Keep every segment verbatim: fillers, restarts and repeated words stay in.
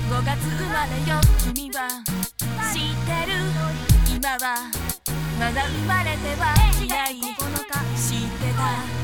ごがつ生まれよ君は知ってる今はまだ生まれてはいない知ってた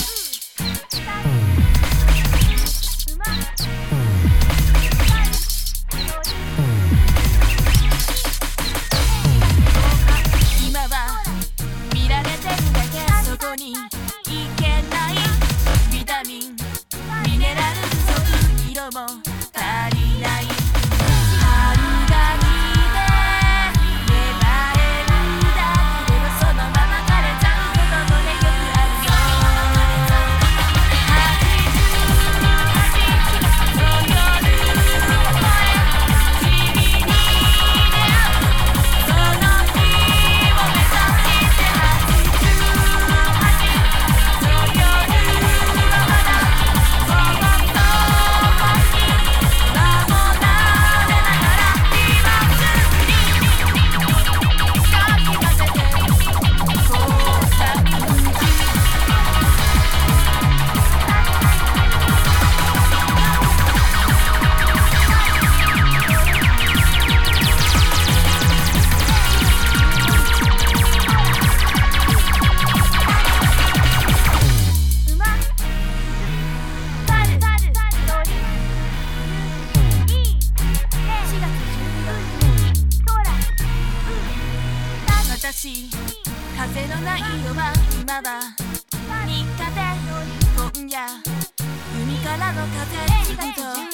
今は見られてるだけそこにいけないビタミンミネラル不足色も足りない春が来て芽生えるだけではそのまま枯れちゃうこともねよくあるよはちじゅうはちの夜を越え君に出会うその日を目指してはちじゅうはちの夜はまだもっと先守られながら今すぐにかき混ぜて工作中馬パルパル鳥いいしがつじゅうよっかほら私風のない夜は今は日課で今夜海からの風吹くと